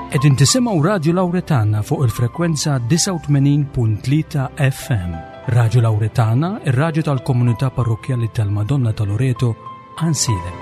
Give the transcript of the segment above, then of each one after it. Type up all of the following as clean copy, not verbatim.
Qegħdin tisimgħu Radju Lawretana fuq il-frekwenza 89.3 FM. Radju Lawretana, ir-radju tal-Komunità Parrokjali tal-Madonna ta' Loreto, Ansile.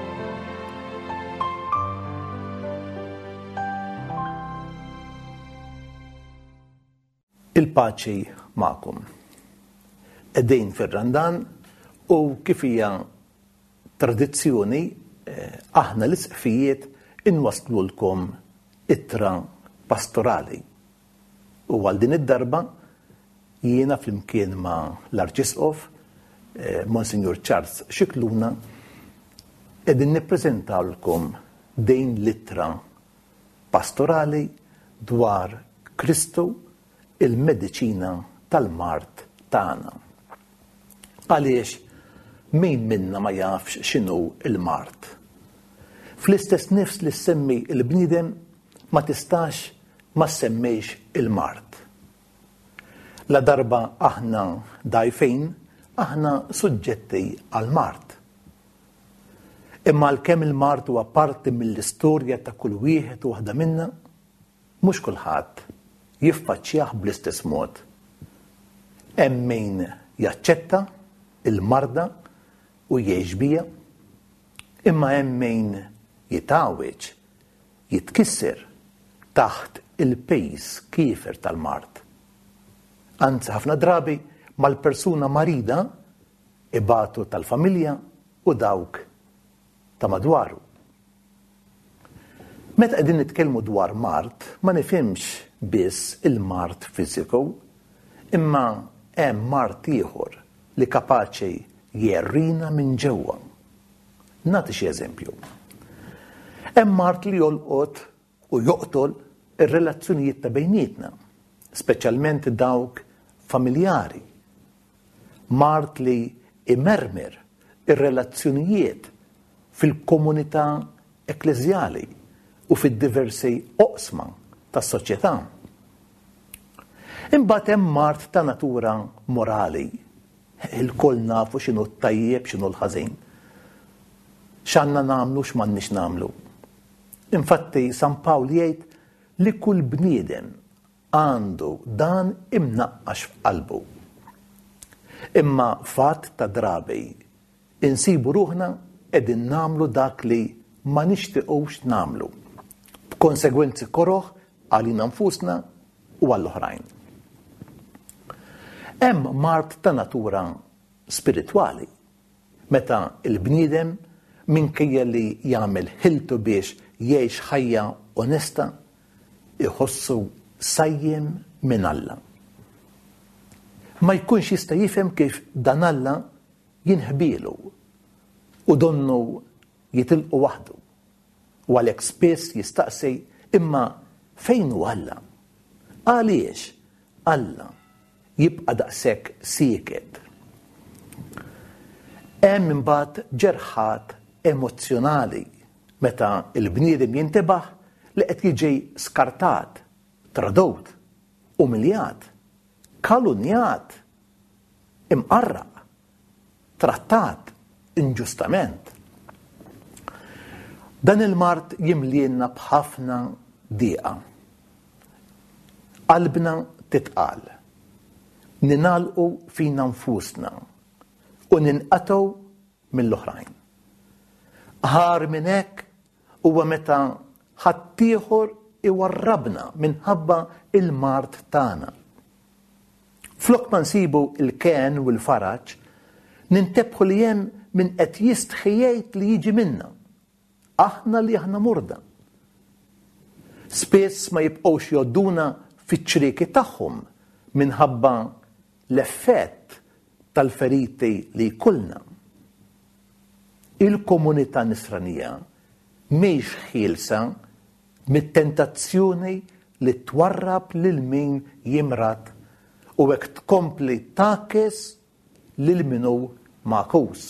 Il-paċi magħkom. Qegħdin fir-Randan u kif hija tradizzjoni aħna l-isqfijiet inwasslulkom ittra pastorali. U għal din id-darba jiena flimkien ma' l-Arċisqof Monsignor Charles Xikluna qegħdin nippreżentawlkom din l-ittra pastorali dwar Kristu, il-mediċina tal-mart tagħna. Għaliex min minna ma jafx x'inhu il-mart. Fl-istess nifs li semmi il-bniedem ma tistax ma semmejx il-mart. La darba aħna dajfejn, aħna suġġetti għal-mart. Imma l-kemm il-mart huwa parti mill-istorja ta' kull wieħed u waħda minna, mhux kulħadd jiffaċċjah bl-istess mod. Hemm min jaċċetta il-marda u jgħix biha, imma hemm min jitgħawweġ, jitkisser taħt il-pejs kiefer tal-mart. Anzi ħafna drabi mal-persuna marida ibatu tal-familja u dawk ta' madwaru. Meta qegħdin nitkellmu dwar mart, ma nifhimx biss il-mart fiżiku, imma hemm mart ieħor li kapaċi jerrina minn ġewwa. Nagħti xi eżempju. Hemm mart li jolqot u joqtol ir-relazzjonijiet ta' bejnietna, speċjalment dawk familjari. Mart li imermer ir-relazzjonijiet fil-komunità ekklesjali u fid-diversi oqsma tas-soċjetà. Imbagħad hemm mart ta' natura morali. Il-koll nafu x'inhu t-tajjeb, x'inhu l-ħażin. X'għandna nagħmlu, x'm'għandniex nagħmlu. Infatti San Pawl jgħid li kull bniedem għandu dan imnaqqax f'qalbu. Imma fatt ta' drabi insibu ruħna qegħdin nagħmlu dak li ma nixtiequx nagħmlu, b'konsegwenzi koroħ għalina nfusna u għall-oħrajn. Hemm mart ta' natura spiritwali, meta l-bniedem minkejja li jagħmel ħiltu biex jgħix ħajja onesta, iħossu sajjem minn Alla. Ma jkunx jista' jifhem kif dan Alla jinħbielu u donnu jitilqu waħdu. U għalhekk spiss jistaqsi imma fejn hu Alla? Għaliex Alla jibqa' daqshekk sieket? Hemm imbagħad ġerħat emozzjonali meta l-bniedem jintebaħ li qed jiġi skartat, tradowt, umiljat, kalunjat, imqarraq, trattat inġustament. Dan il-mart jimlienna bħafna dieqa. Qalbna titqal, ninalqu fina nfusna u ninqatgħu mill-oħrajn. Ħar minn hekk huwa meta ħaddieħor iwarrabna minħabba il-mart tagħna. Flok ma nsibu il-ken u l-faraġ, nintebħu li hemm min qed jistħijejt li jiġi minna. Aħna li aħna murda. Spiss ma jibqgħux jodduna fiċ-ċrieki tagħhom minħabba l-effett tal-feriti li jkollna. Il-komunità nisranija mhix ħielsa mit-tentazzjoni li twarrab lil min jimrat u hekk tkompli takes lil minnu magħkus.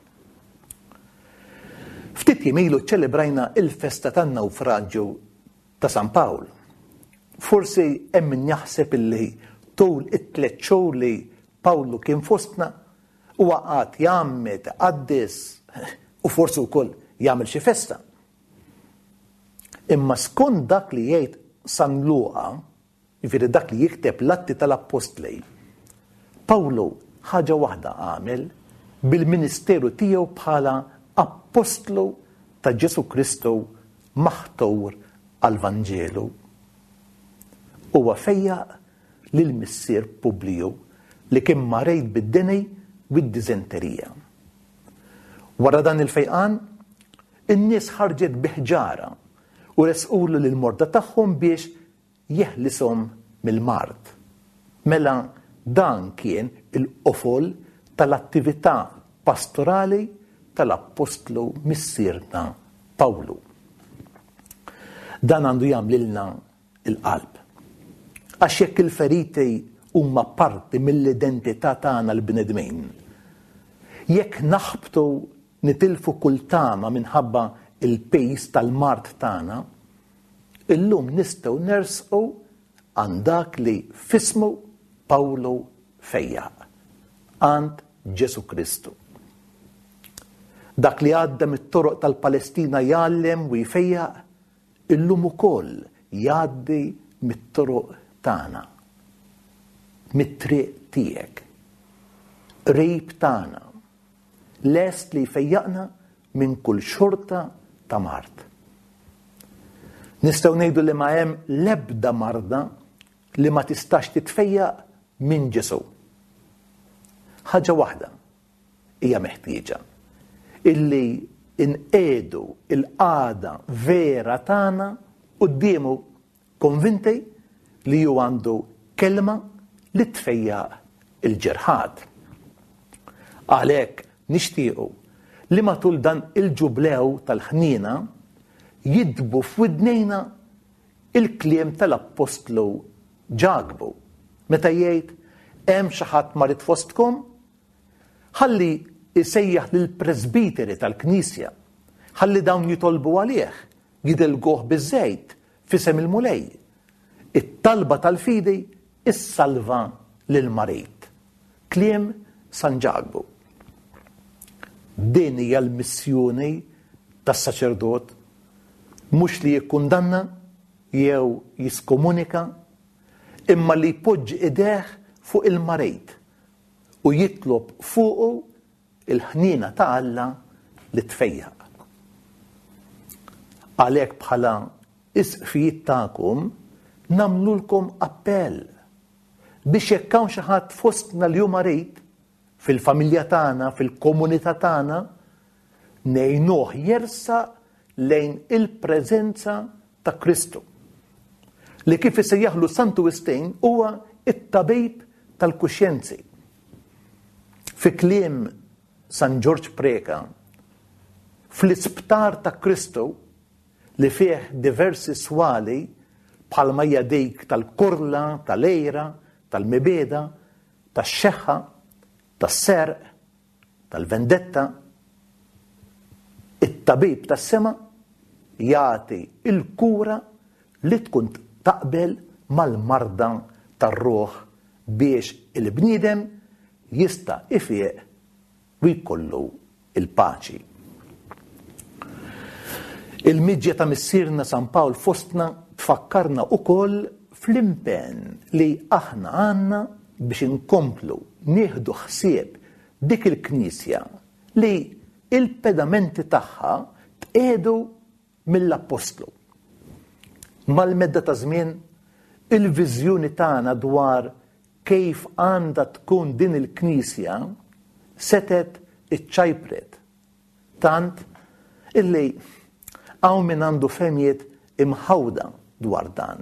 Ftit jimilu ċċelebrajna il-festa tan-nawfraġġju ta' San Pawl. Forsi hemm min jaħseb illi tul it-tliet xhur li Pawlu kien fostna huwa qatt jagħmel qaddis u forsi wkoll jagħmel xi festa. Imma skont dak li jgħid San Luqa, jiġifieri dak li jikteb l-Atti tal-Apostli, Pawlu ħaġa waħda għamel bil-ministeru tiegħu bħala apostlu ta' Ġesu Kristu maħtur għall-Vanġelu. Huwa fejjaq lill-missier Publiju li kien marejt bid-deni bid-diżenterija. Wara dan il-fejqan, in-nies ħarġet biħġara u resqulu lill-morda tagħhom biex jeħlishom mill-mard. Mela dan kien il-qofol tal-attività pastorali tal-apostlu missierna Pawlu. Dan għandu jagħmlilna il-qalb. Għax jekk il-feriti huma parti mill-identità tagħna l-bnedmin, jekk naħbtu nitilfu kull tama minħabba il-pejs tal-mart tagħna, illum nistgħu nersqu għand dak li fismu Pawlu fejjaq, għand Ġesu Kristu. Dak li għadda mit-toroq tal-Palestina jgħallem u jfejjaq, illum ukoll jgħaddi mit-toroq tagħna, mit-triq tiegħek, qrib tagħna, lest li jfejjaqna minn kull xorta ta' mart. Nistgħu ngħidu li ma hemm l-ebda marda li ma tistax titfejjaq minn Ġesu. Ħaġa waħda hija meħtieġa, illi inqedu il-qagħda vera tagħna qudiemu konvinti li hu għandu kelma li tfejjaq il-ġerħad. Għalhekk nixtiequ li matul dan il-ġublew tal-ħnina jidbu f'widnejna il-kliem tal-Apostlu Ġagbu meta jgħid hemm xi ħadd marid fostkom, ħalli jsejjaħ lill-Presbiteri tal-Knisja, ħalli dawn jitolbu għalih, jidilguh biż-żejt f'isem il-mulej. It-talba tal-fidi issalva lill-marid. Kliem San Ġagbu. Din hija l-missjoni tas-saċerdot, mhux li jikkundanna jew jiskomunika, imma li jpoġġi idejh fuq il-marid u jitlob fuqu il-ħnina ta' Alla li tfejjaq. Għalhekk bħala isqfijiet tagħkom nagħmlulkom appell biex jekk hawn xi ħadd fostna li hu marid fil-familja tagħna, fil-komunità tagħna, ngħinuh jersaq lejn il-preżenza ta' Kristu. Li kif isejjaħlu Santu Wistin huwa it-tabib tal-kuxjenzi. Fi kliem San Ġorġ Preka, fl-isptar ta' Kristu li fih diversi swali bħalma hija dik tal-kurla, tal-ejra, tal-mibeda, tax-xeħħa, tas-serq, tal-vendetta, it-tabib tas-sema jagħti il-kura li tkun taqbel mal-marda tar-ruħ biex il-bniedem jista' ifieq u jkollu il-paċi. Il-miġja ta' missierna San Pawl fostna tfakkarna wkoll fl-impenn li aħna għandna biex inkomplu nieħdu ħsieb dik il-Knisja li il-pedamenti tagħha tqiedu mill-Apostlu. Mal-medda ta' żmien il-viżjoni tagħna dwar kif għandha tkun din il-Knisja setet iċċajpret tant illi hawn min għandu fehmiet imħawda dwar dan.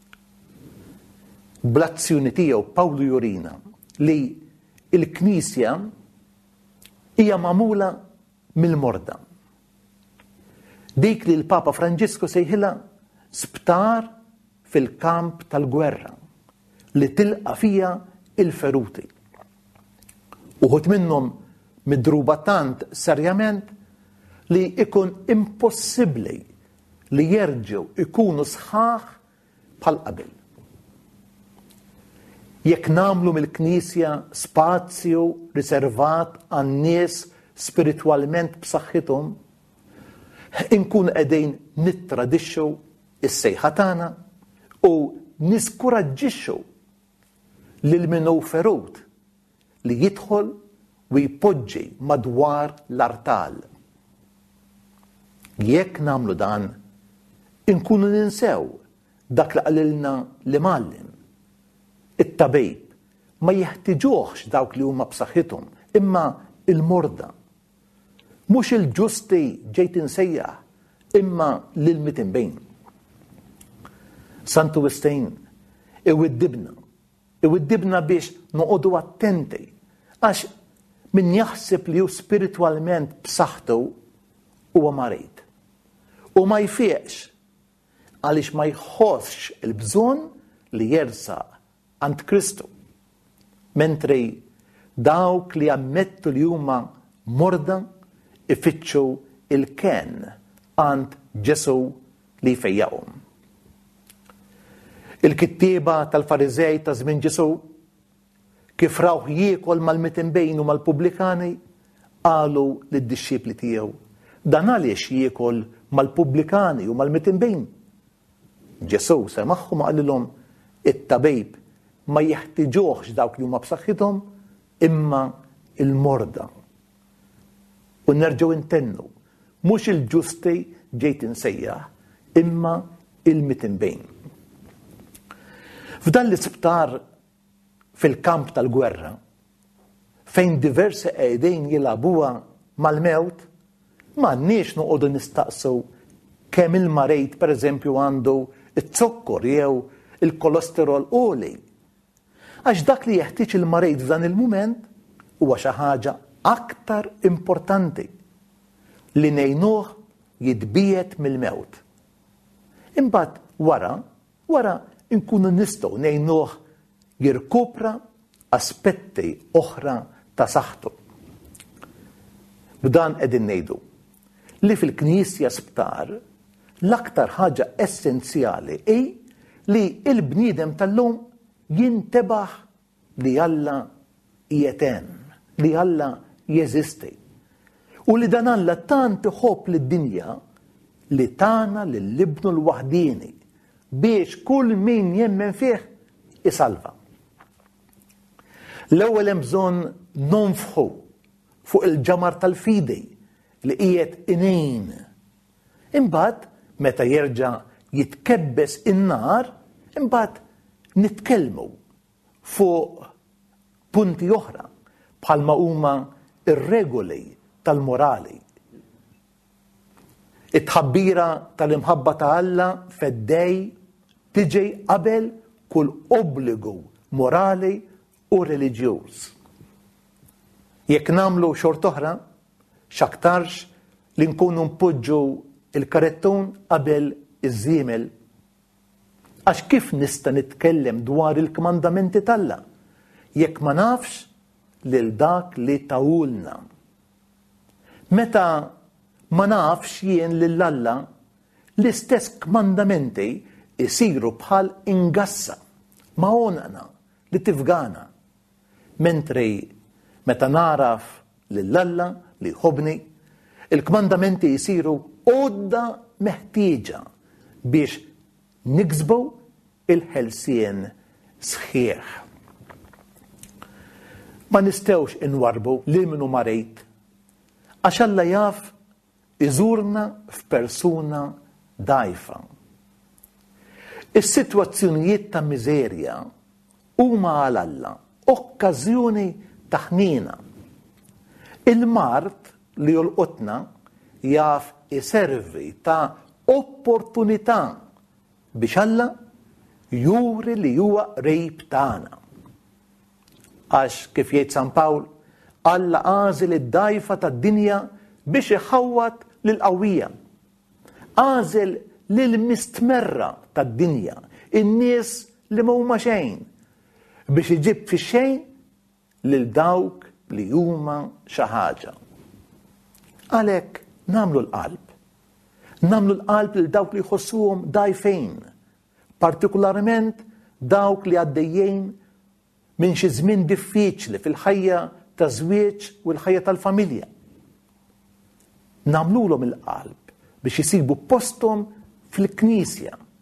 Bl-azzjoni tiegħu Pawlu jurina li il-Knisja hija magħmula mill-morda. Dik li l-Papa Franġisku sejħilha sptar fil-kamp tal-gwerra li tilqa fija il-feruti. Uħud minnhom midruba tant serjament li ikun impossibbli li jerġgħu ikunu sħaħ bħal qabel. Jekk nagħmlu mill-Knisja spazju riservat għan-nies spiritwalment b'saħħithom, inkun qegħdin nittradixxu is-sejħa tagħna u niskoraġġixxu lil min hu ferut li jidħol u jpoġġi madwar l-artal. Jekk nagħmlu dan, inkunu ninsew dak li qalilna l-imgħallim. It-tabib ma jeħtieġuhx dawk li huma b'saħħithom, imma il-morda. Mhux il-ġusti ġejt insejjaħ, imma lil-mitinbejn. Sant Augustine iwiddibna biex noqogħdu attenti għax min jaħseb li hu spiritwalment b'saħħtu huwa marid. U ma jfieqx għaliex ma jħossx il-bżonn li jersaq għand Kristu. Mentri dawk li ammettu li huma morda ifittxu il-ken għand Ġesu li jfejjaqhom. Il-kittieba tal-Farizej ta' żmien Ġesu kif rawh jiekol mal-mitinbejn u mal-pubblikani qalu lid-dixxiepli tiegħu dan għaliex jiekol mal-pubblikani u mal-mitinbejn. Ġesu semagħhom qalilhom it-tabib ma jeħtieġuhx dawk li huma b'saħħithom imma il-morda. U nerġgħu intennu mhux il-ġusti ġejt insejjaħ imma il-mitinbejn. F'dan l-isptar fil-kamp tal-gwerra fejn diversi qiegħdin jilagħbuha mal-mewt m'għandniex noqogħdu nistaqsu kemm il-marid pereżempju għandu it-zokkor jew il-kolesterol għoli. Għax dak li jeħtieġ il-marid f'dan il-mument huwa xi ħaġa aktar importanti li ngħinuh jitbiet mill-mewt. Imbagħad wara inkunu nistgħu ngħinuh jirkupra aspetti oħra ta' saħħtu. B'dan qegħdin ngħidu li fil-Knisja Sptar l-aktar ħaġa essenzjali hi li l-bniedem tal-lum jintebaħ li Alla qiegħed hemm, li Alla jeżisti. U li dan Alla tant iħobb lid-dinja li tana lill-Ibnu l-waħdieni biex kull min jemmen fih isalva. L-ewwel hemm bżonn nonfħu fuq il-ġamar tal-fidej li qiegħed inejn. Imbagħad meta jerġa' jitkebbes in-nar, imbagħad nitkellmu fuq punti oħra bħalma huma ir-regoli tal-morali. It-tħabbira tal-imħabba ta' Alla fed-dej tiġi qabel kull obbligu morali u reliġjuż. Jekk nagħmlu xort oħra, x'aktarx li nkunu npoġġu il-karettun qabel iż-żiemel. Għax kif nista' nitkellem dwar il-kmandamenti tal-Alla jekk ma nafx lil dak li tawulna. Meta ma nafx jien lil Alla l-istess kmandamenti isiru bħal ingassa ma' onqna li tifgana. Mentri meta naraf lil Alla li jħobbni, il-kmandamenti jisiru għodda meħtieġa biex niksbu il-ħelsien sħiħ. Ma nistewx inwarbu li minnu marit għax Alla jaf iżurna f'persuna dgħajfa. Is-sitwazzjonijiet ta' miżerja huma għal Alla okkażjoni ta' ħnina. Il-mart li jolqotna jaf iservi ta' opportunità biex Alla juri li huwa qrib tagħna. Għax kif jgħid San Pawl, Alla għażel id-dgħajfa tad-dinja biex iħawwat lill-qawwija. Għażel lill-mistmerra tad-dinja, in-nies li m'huma xejn, biex iġib fix-xejn lil dawk li huma xi ħaġa. Għalhekk nagħmlu l-qalb. Nagħmlu l-qalb lil dawk li jħossuhom dgħajfejn, partikolarment dawk li għaddejjin minn xi żmien diffiċli fil-ħajja ta' żwieġ u l-ħajja tal-familja. Nagħmluhom il-qalb biex isibu posthom fil-Knisja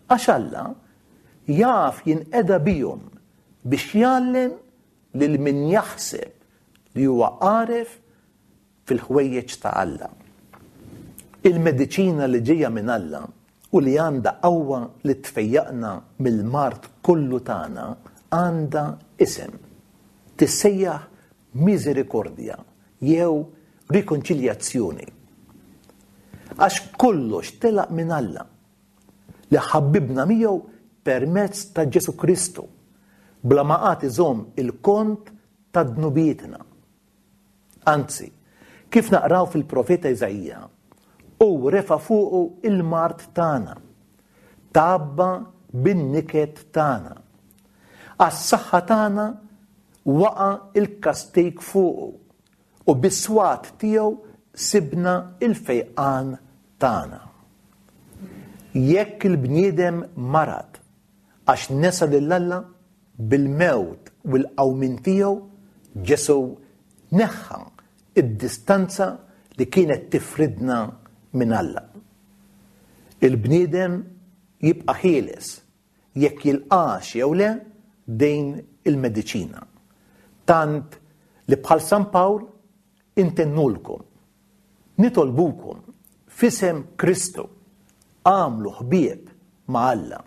Għax Alla jaf jinqeda bihom biex jgħallem lil min jaħseb li huwa għaref fil-ħwejjeġ ta' Alla. Il-mediċina li ġejja minn Alla u li għandha qawwa li tfejjaqna mill-mart kollu tagħna għandha isem. Tissejjaħ miżerikordja jew rikonċiljazzjoni. Għax kollox telaq minn Alla li ħabbibna miegħu permezz ta' Ġesu Kristu bla ma qagħad iżomm il-kont ta' dnubietna. Anzi, kif naqraw fil-profeta Iżajja, u refa fuqu il-mart tagħna, tabba bin-niket tagħna. Għas-saħħa tagħna waqa' il-kastig fuqu u bis-swat tiegħu sibna il-fejqan tagħna. Jekk il-bniedem marad għax nesa lill-Alla bil-mewt u l-qawmin tiegħu, Ġesu neħħa id-distanza li kienet tifridna minn Alla. Il-bniedem jibqa' ħieles jekk jilqax jew le dejn il-mediċina. Tant li bħal San Pawl intennulkom, nitolbukom f'isem Kristu għamlu ħbieb ma' Alla.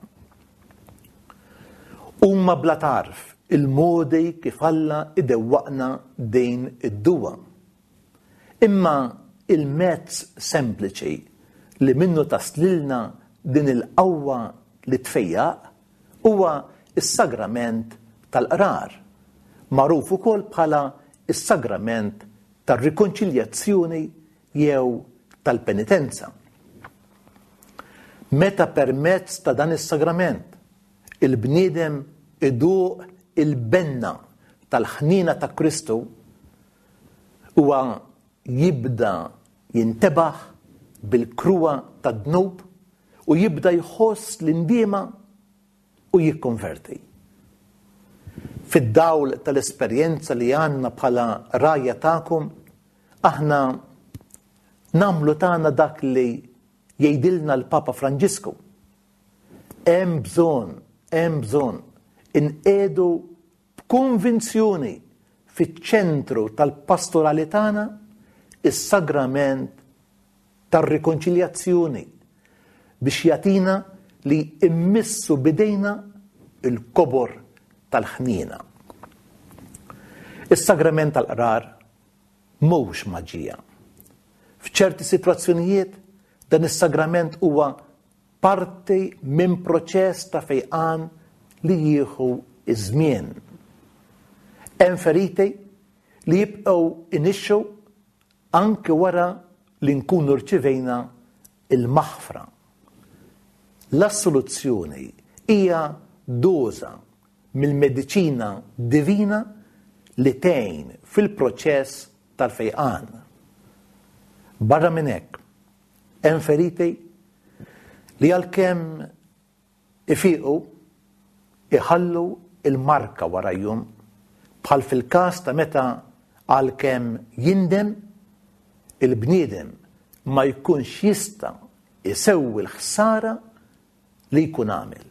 Huma bla tarf il-modi kif Alla idewwaqna dejn id-duwa. Imma il-mezz sempliċi li minnu taslilna din il-qawwa li tfejjaq huwa is-sagrament tal-qrar, magħruf ukoll bħala is-sagrament tar-rikonċiljazzjoni jew tal-penitenza. Meta permezz ta' dan is-sagrament il-bniedem iduq il-benna tal-ħnina ta' Kristu huwa jibda jintebaħ bil-kruwa ta' dnub u jibda jħoss l-indiema u jikkonverti. Fid-dawl tal-esperjenza li għandna bħala rajja tagħkom, aħna nagħmlu tagħna dak li jgħidilna l-Papa Franġisku. Hemm bżonn inqedu b'konvinzjoni fiċ-ċentru tal-pastorali tagħna is-sagrament tar-rikonċiljazzjoni biex jagħtina li immissu bidejna il-kobor tal-ħniena. Is-sagrament tal-qrar mhux maġija. F'ċerti sitwazzjonijiet dan is-sagrament huwa parti minn proċess ta' fejqan li jieħu iż-żmien. Hemm feriti li jibqgħu inixxu anke wara li nkunu rċivejna il-maħfra. L-assoluzzjoni hija doża mill-mediċina divina li tgħin fil-proċess tal-fejqan. Barra minn hekk, hemm feriti li għalkemm ifiqu iħallu il-marka warajhom bħal fil-każ ta' meta għalkemm jindem il-bniedem ma jkunx jista' isewwi l-ħsara li jkun għamel.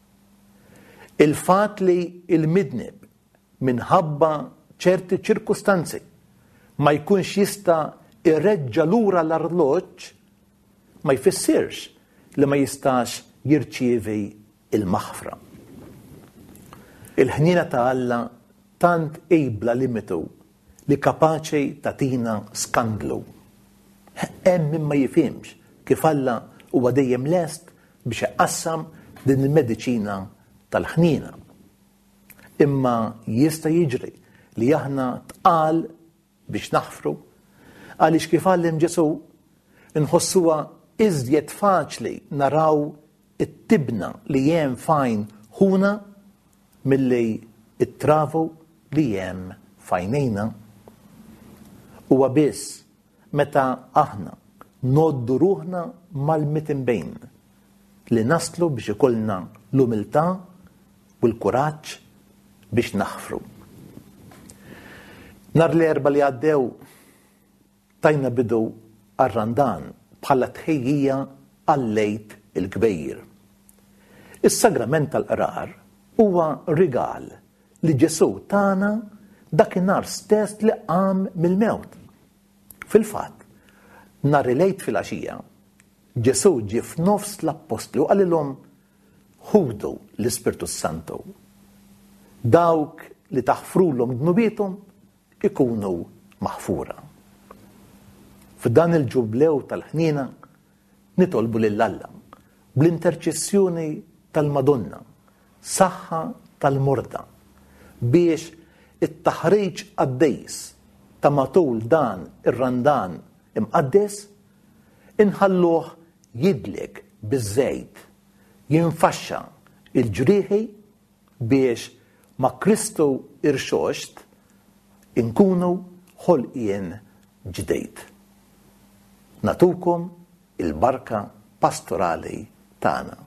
Il-fatt li il-midneb minħabba ċerti ċirkustanzi ma jkunx jista' irreġġa lura l-arloġġ ma jfissirx li ma jistax jirċievi il-maħfra. Il-ħniena ta' Alla tant ejbla limitu li kapaċi tatina skandlu. Hemm min ma jifhimx kif Alla huwa dejjem lest biex iqassam din il-mediċina tal-ħniena. Imma jista' jiġri li aħna tqal biex naħfru għaliex kif għallem Ġesu inħossuha iżjed faċli naraw it-tibna li hemm fajn ħuna milli it-travu li hemm fajnejna. Huwa biss meta aħna noddu ruħna mal-mitinbejn li naslu biex ikollna l-umiltà u l-kuraġġ biex naħfru. Nhar l-Erbgħa li għaddew tajna bidu għar-Randan bħala tħejjija għal-Lejt il-Kbir. Is-sagrament tal-qrar huwa rigal li Ġesu tana dakinhar stess li qam mill-mewt. Fil-fatt, nhar il-Għid fil-għaxija, Ġesu ġie f'nofs l-Apostli u qalilhom ħudu l-Ispirtu Santu. Dawk li taħfrulhom dnubietom ikunu maħfura. F'dan il-ġublew tal-ħnina nitolbu lill-Alla bl-interċessjoni tal-Madonna, saħħa tal-morda, biex it-taħriġ għaddejs ta' matul dan ir-randan imqaddes inħalluh jidlek biż-żejt, jinfaxxa il-ġrieħi biex ma' Kristu irxoxt inkunu ħolqien ġdejt. Natukom il-barka pastorali tagħna.